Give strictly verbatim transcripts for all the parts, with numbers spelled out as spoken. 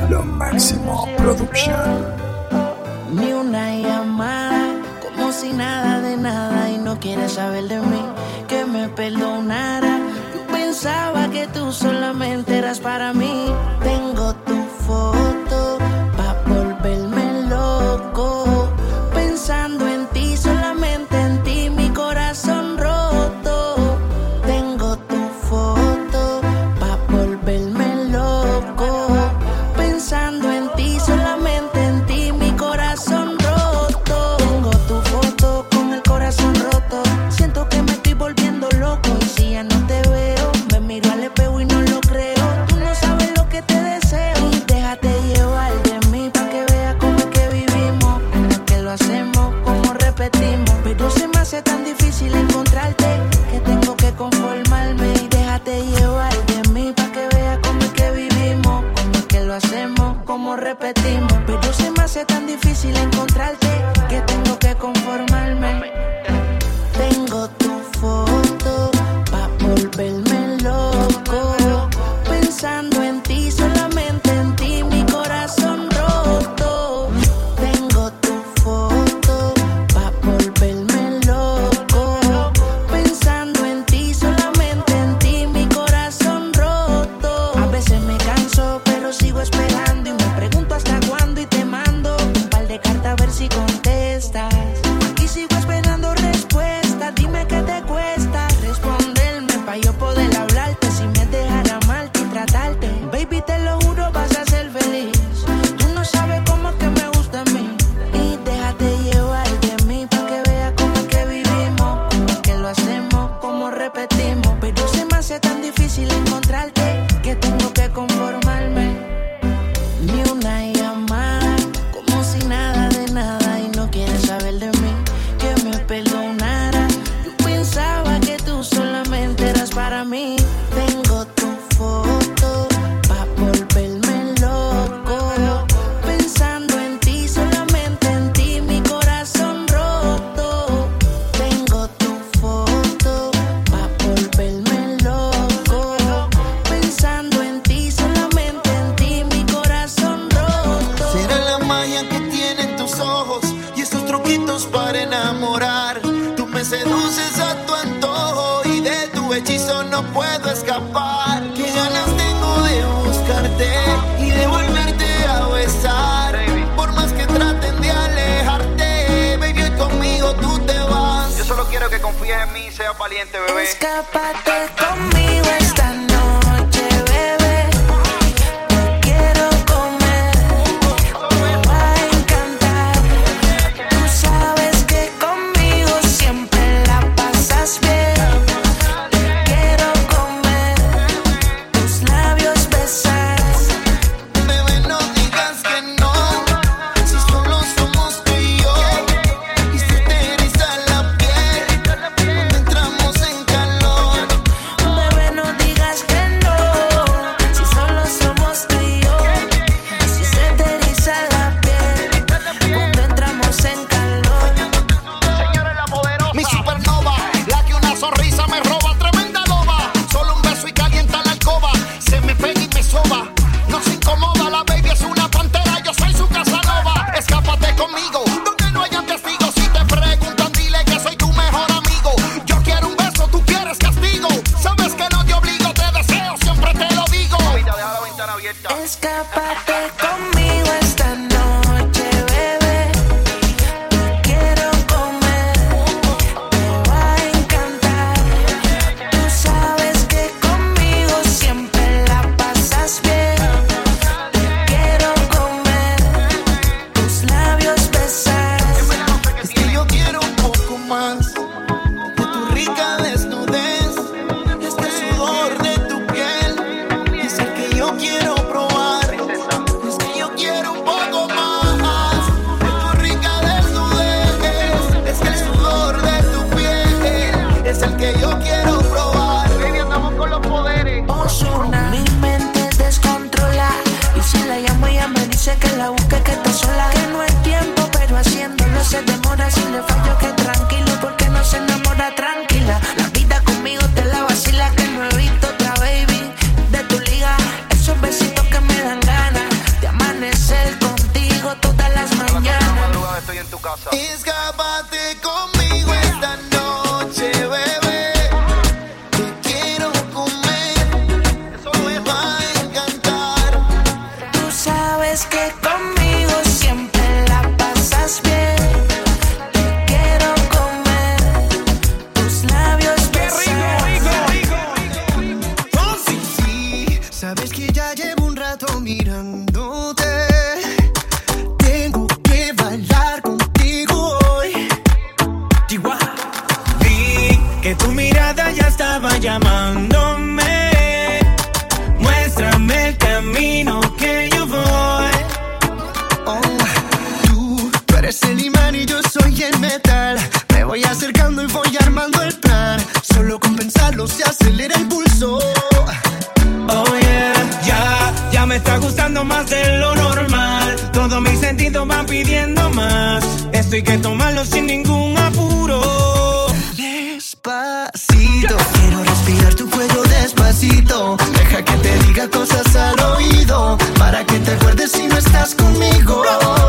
Lo Máximo Production. Ni una llamada, como si nada de nada, y no quieres saber de mí, que me perdonara. Yo pensaba que tú solamente eras para mí. Tengo tu foto pa' volverme loco, pensando en ti, solamente en ti, mi corazón roto. Tengo tu foto pa' volverme loco, pensando en ti, solamente en ti, mi corazón roto. Tengo tu foto con el corazón roto, siento que me estoy volviendo loco. Y si ya no te veo, me miro al espejo y no lo creo. Tú no sabes lo que te deseo, y déjate llevar de mí pa' que veas cómo es que vivimos, cómo es que lo hacemos, cómo repetimos. Pero se me hace tan difícil encontrarte que tengo que conformarme. Y déjate llevar de mí pa' que veas cómo es que vivimos, cómo es que lo hacemos, cómo repetimos. Pero se me hace tan difícil encontrarte que tengo que conformarme. Tengo tu foto pa' volverme loco, pensando en ti, solamente en ti, mi corazón roto. Tengo tu foto pa' volverme loco, pensando en ti, solamente en ti, mi corazón roto. A veces me canso, pero sigo esperando y me pregunto hasta cuándo, y te mando un par de cartas a ver si contestas. Aquí sigo esperando respuesta, dime qué te cuesta responderme pa' yo poder hablarte. Si me dejara amarte y tratarte, baby, te lo juro, vas a ser feliz. Tú no sabes cómo es que me gusta a mí, y déjate llevar de mí pa' que veas cómo es que vivimos, cómo es que lo hacemos, cómo repetimos. Pero se me hace tan difícil encontrarte que tengo que conformarme. Ni una llamada, como si nada de nada, y no quieres saber de mí, que me perdonara. Yo pensaba que tú solamente eras para mí. Tengo tu foto pa' volverme loco, pensando en ti, solamente en ti, mi corazón roto. Tengo tu foto pa' volverme loco, pensando en ti, solamente en ti, mi corazón roto. Será la magia que tienen tus ojos y esos truquitos para enamorar. Tú me seduces a tu antojo y de tu hechizo no puedo escapar. Qué ganas tengo de buscarte y de volverte a besar. Por más que traten de alejarte, baby, conmigo tú te vas. Yo solo quiero que confíes en mí y seas valiente, bebé. Escápate conmigo esta noche, bebé. Te quiero comer, me va a encantar. Tú sabes que conmigo siempre la pasas bien. Te quiero comer, tus labios besar. Bebé, no digas que no, si solo somos tú y yo. Y se te eriza la piel cuando entramos en calor. Bebé, no digas que tu mirada ya estaba llamándome. Muéstrame el camino que yo voy. Oh, tú, tú eres el imán y yo soy el metal. Me voy acercando y voy armando el plan. Solo con pensarlo se acelera el pulso. Oh yeah, ya, ya me está gustando más de lo normal. Todos mis sentidos van pidiendo más. Esto hay que tomarlo sin ningún apuro. Despacito, quiero respirar tu cuello despacito. Deja que te diga cosas al oído, para que te acuerdes si no estás conmigo.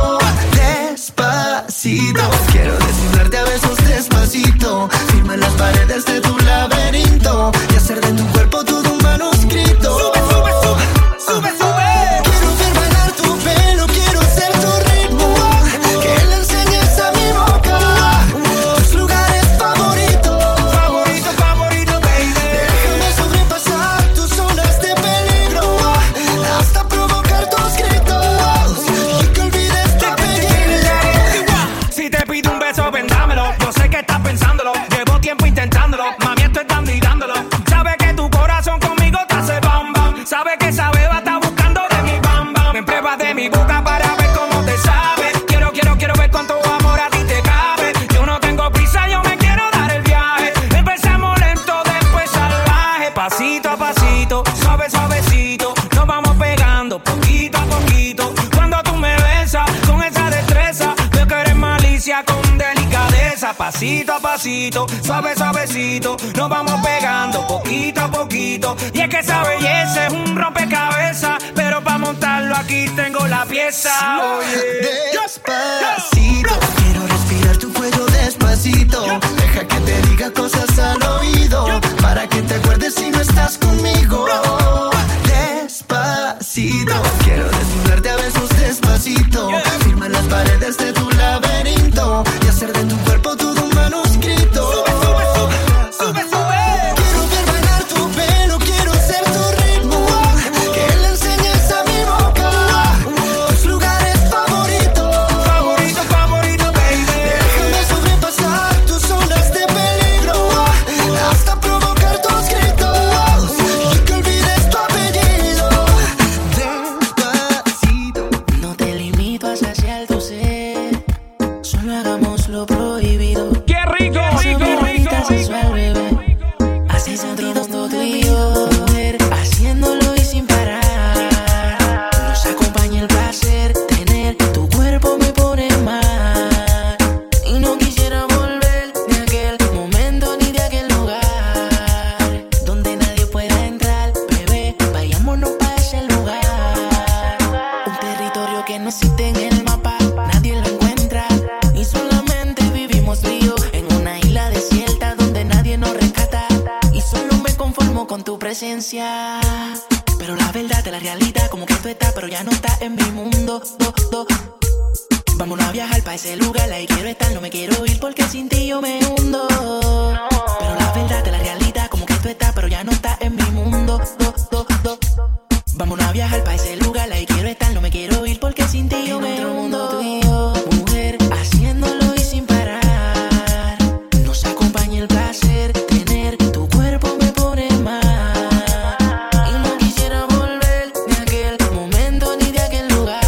Despacito, quiero desnudarte a besos despacito. Firma las paredes de tu laberinto y hacer de tu cuerpo todo un manuscrito. Sube, sube, sube, sube, sube. Quiero ver bailar tu pelo, quiero ser tu ritmo, que le enseñes a mi boca tus lugares favoritos. Favorito, favorito, baby. Déjame sobrepasar tus zonas de peligro, hasta provocar tus gritos y que olvides tu apellido. Si te pido un beso, ven dámelo. Yo sé que estás pensándolo, llevo tiempo intentándolo. Mami, estoy dando y dándolo. Sabe que tu corazón conmigo te hace bam bam. Sabe que esa beba está buscando de mi bam bam. Me pruebas de mi boca para ver cómo te sabe. Quiero, quiero, quiero ver cuánto amor a ti te cabe. Yo no tengo prisa, yo me quiero dar el viaje. Empezamos lento, después salvaje. Pasito a pasito, suave, suavecito. Nos vamos pegando poquito a poquito. Cuando tú me besas con esa destreza, veo que eres malicia con delicadeza. Pasito a pasito, suave, suavecito. Nos vamos pegando poquito a poquito. Y es que esa belleza es un rompecabezas, pero para montarlo aquí tengo la pieza. Despacito, quiero respirar tu cuello despacito. Deja que te diga cosas al oído, para que te acuerdes si no estás conmigo. Despacito, quiero desnudarte a besos despacito. Firma las paredes de tu laberinto y hacer de tu cuerpo todo un manuscrito. Sube, sube, sube, sube, sube. Quiero ver bailar tu pelo, quiero ser tu ritmo, que le enseñes a mi boca tus lugares favoritos. Favorito, favorito, baby. Déjame sobrepasar tus zonas de peligro, hasta provocar tus gritos y que olvides tu apellido. Despacito. No te limito a saciar tu sed, solo hagamos lo prohibido. ¡Qué rico, rico, rico! Sensual, bebé. Hace sentido todo y yo, mujer, haciéndolo y sin parar. Nos acompaña el placer, tener tu cuerpo me pone mal. Y no quisiera volver de aquel momento ni de aquel lugar donde nadie pueda entrar, bebé, vayámonos para ese lugar. Un territorio que no existe en el mapa, nadie lo encuentra, y solamente vivimos tú y yo en una isla desierta donde nadie nos rescata. Y solo me conformo con tu presencia, pero la verdad de la realidad, como que tú estás, pero ya no estás en mi mundo. Do, do. Vámonos a viajar para ese lugar, ahí quiero estar, no me quiero ir porque sin ti yo me hundo. Pero la verdad de la realidad, como que tú estás, pero ya no estás en mi mundo. Do, do, do. Vámonos a viajar para ese lugar, ahí quiero estar, no me quiero ir porque sin ti yo me hundo. Tú y yo, mujer, haciéndolo y sin parar. Nos acompaña el placer, tener tu cuerpo me pone mal. Y no quisiera volver de aquel momento ni de aquel lugar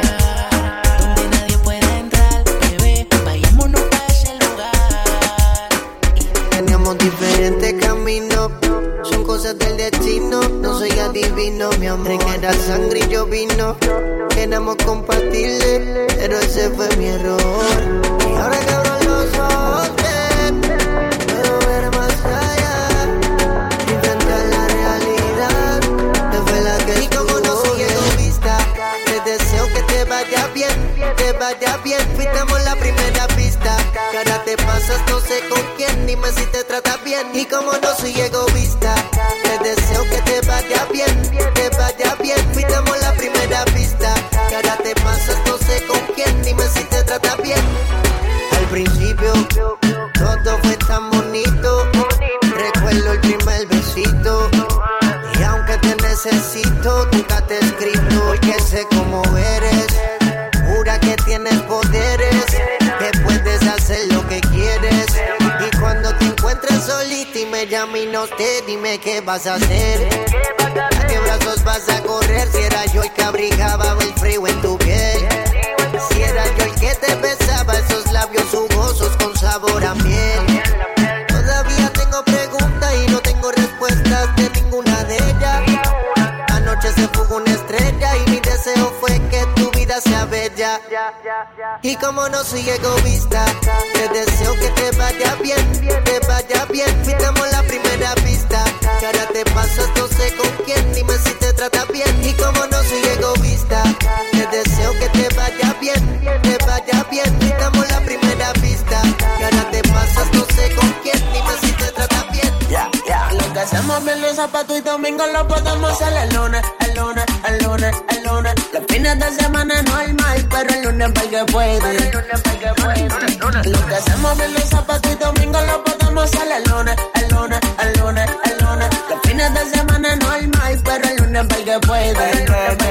donde nadie pueda entrar, bebé, vayámonos para ese lugar. Teníamos diferentes caminos, son cosas del destino. No soy adivino, mi amor, que era sangre y yo vino. Queremos compartirle, pero ese fue mi error. Y ahora que abro los ojos, ven, puedo ver más allá y enfrentar la realidad. Te fue la que y como no soy egoísta, te deseo que te vaya bien, te vaya bien. Fuimos la primera pista, que ahora te pasas no sé con quién. Dime si te trata bien. Y como no soy egoísta, te deseo que te vaya bien, te vaya bien. Fuimos la primera pista, que ahora te pasas no sé con quién. Dime si te trata bien. Al principio todo fue tan bonito, recuerdo el primer besito. Y aunque te necesito, nunca te he escrito, porque sé cómo eres. Jura que tienes poderes, que puedes hacer lo que quieres. Y cuando te encuentres solito, dime ya mi no sé, dime qué vas a hacer. ¿A qué brazos vas a correr? Si era yo el que abrigaba el frío en tu piel. Si era yo el que te besaba esos labios jugosos con sabor a miel. Todavía tengo preguntas y no tengo respuestas de ninguna de ellas. Anoche se fugó una estrella y mi deseo fue que tu vida sea bella. Y como no soy egoísta, te deseo que te vaya bien, te vaya bien. Fijamos la primera pista, que ahora te pasas no sé con quién. Dime si te trata bien. Y como no soy egoísta, te deseo que te vaya bien, te vaya bien. Fijamos la primera pista, que ahora te pasas no sé con quién. Dime si te trata bien. Yeah, yeah. Lo que hacemos viernes, sábado y domingo lo podemos hacer el lunes, el lunes, el lunes, el lunes. Los fines de semana normal, pero el lunes para que puede. El lunes para que puede. Lo que hacemos viernes, sábado y domingo lo podemos hacer el lunes, el lunes, el lunes, el lunes. Los fines de semana normal, pero el lunes para que puede.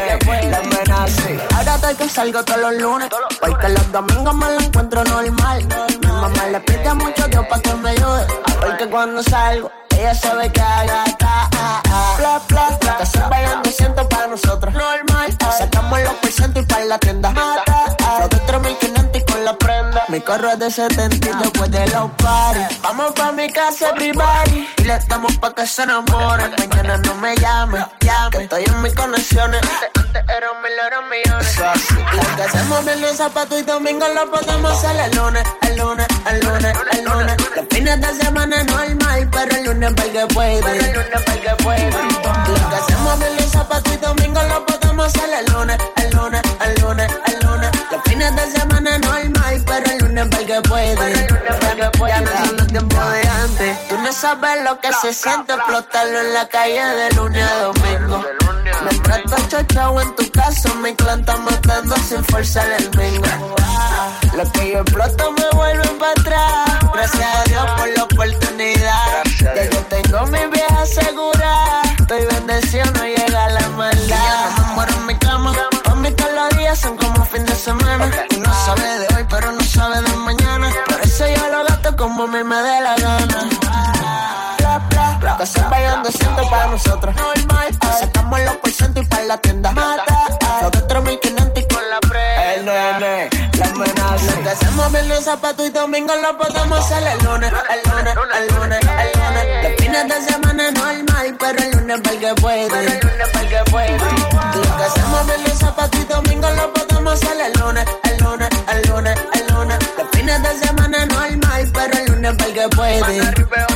Ahora estoy que salgo todos los lunes, porque los domingos me lo encuentro normal. Mi mamá le pide a mucho Dios para que me ayude, porque cuando salgo ella sabe que haga ta, ah, ah. Bla, bla, bla. Que se vayan me siento para nosotros normal, ah. Sacamos los porcientos y para la tienda mata, ah. Los de tres mil quinientos y con la prenda. Mi carro es de setenta y después de los parties vamos pa' mi casa everybody y le damos pa' que se enamoren. Mañana no me llamen, llame, que estoy en mis conexiones. Antes era un mil, ahora millones. Lo que hacemos viernes, sábado y domingo lo podemos hacer el lunes, el lunes, el lunes, el lunes. Los fines de semana normal, pero el lunes para que puede. El lunes para que puede. Lo que hacemos viernes, sábado y domingo lo podemos hacer el lunes, el lunes, el lunes, el lunes. Los fines de semana normal, pero el lunes para que puede. El lunes para que puede. Ya no son los tiempos de antes. Tú no sabes lo que se siente explotarlo en la calle de lunes a domingo. Mientras tú chochao en tu casa, mi clan está matando sin forzar el mingo. Lo que yo exploto me vuelven para atrás. Gracias a Dios por la oportunidad. Ya yo tengo mi vieja segura. Estoy bendecido, no llega la maldad. Ya no me muero en mi cama. Pa' mí todos los días son como fin de semana. Uno sabe de hoy, pero no sabe de mañana. Por eso yo lo gasto como a mí me dé la gana. Lo que se vayan de ciento para nosotros normal, ah. Sacamos los porcientos y para la tienda mata, ah. Los de tres mil quinientos y con la pre. El nene, la amenaza. Lo que hacemos viernes, sábado y domingo lo podemos hacer el lunes, el lunes, el lunes, el lunes. Los fines de semana normal, pero el lunes para que puede. El lunes para que puede. Lo que hacemos viernes, sábado y domingo lo podemos hacer el lunes, el lunes, el lunes, el lunes. Los fines de semana normal, pero el lunes para que puede.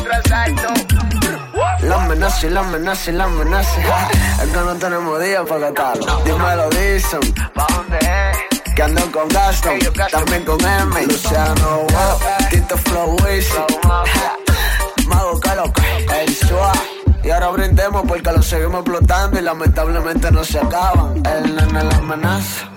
La amenaza y la amenaza y la amenaza. Es que no tenemos días para gastarlo. Dímelo, dicen. ¿Pa' dónde es? Que ando con Gaston, también con M. Luciano, wow. Tito Flow, Wisin. Mago Caloca, el Suá. Y ahora brindemos porque lo seguimos explotando y lamentablemente no se acaban. El nene la amenaza.